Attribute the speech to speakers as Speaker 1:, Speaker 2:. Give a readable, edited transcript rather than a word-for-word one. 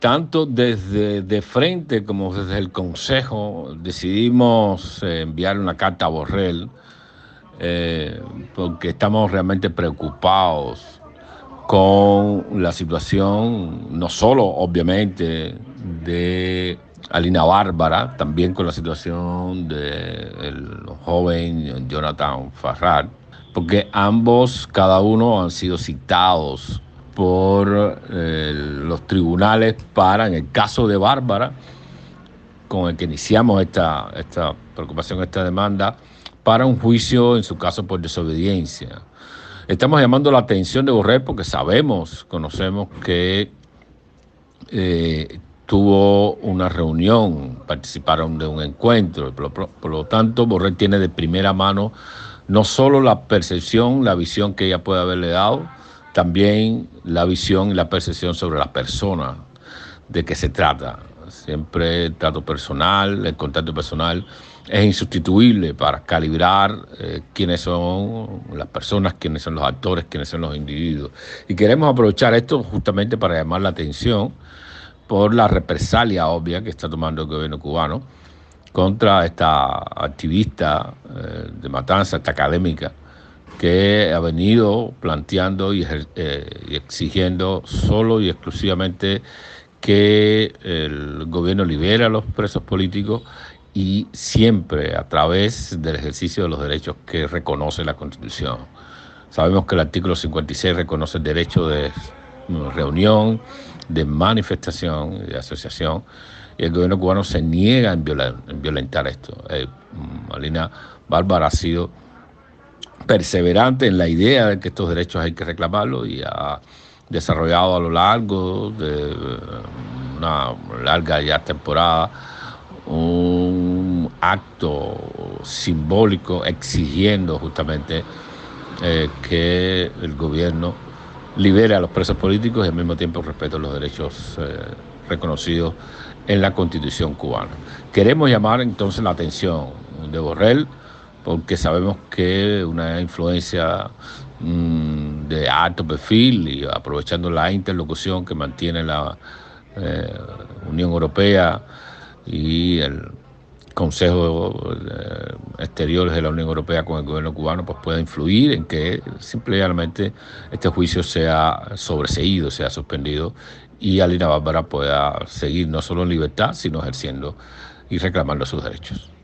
Speaker 1: Tanto desde de frente como desde el Consejo decidimos enviar una carta a Borrell eh, porque estamos realmente preocupados con la situación, no solo obviamente de Alina Bárbara, también con la situación del joven Jonathan Ferrat, porque ambos, cada uno, han sido citados por los tribunales para, en el caso de Bárbara, con el que iniciamos esta preocupación, esta demanda, para un juicio en su caso por desobediencia. Estamos llamando la atención de Borrell porque conocemos que tuvo una reunión, participaron de un encuentro. Por lo tanto, Borrell tiene de primera mano no solo la percepción, la visión que ella puede haberle dado, también la visión y la percepción sobre la persona de que se trata. Siempre el trato personal, el contacto personal es insustituible para calibrar quiénes son las personas, quiénes son los actores, quiénes son los individuos. Y queremos aprovechar esto justamente para llamar la atención por la represalia obvia que está tomando el gobierno cubano contra esta activista de Matanza, esta académica, que ha venido planteando y exigiendo solo y exclusivamente que el gobierno libere a los presos políticos y siempre a través del ejercicio de los derechos que reconoce la Constitución. Sabemos que el artículo 56 reconoce el derecho de reunión, de manifestación, de asociación, y el gobierno cubano se niega en violentar esto. Alina Bárbara ha sido perseverante en la idea de que estos derechos hay que reclamarlos y ha desarrollado a lo largo de una larga ya temporada un acto simbólico exigiendo justamente que el gobierno libere a los presos políticos y al mismo tiempo respete los derechos reconocidos en la Constitución cubana. Queremos llamar entonces la atención de Borrell porque sabemos que una influencia de alto perfil y aprovechando la interlocución que mantiene la Unión Europea y el Consejo Exteriores de la Unión Europea con el gobierno cubano, pues pueda influir en que simplemente este juicio sea sobreseído, sea suspendido y Alina Bárbara pueda seguir no solo en libertad, sino ejerciendo y reclamando sus derechos.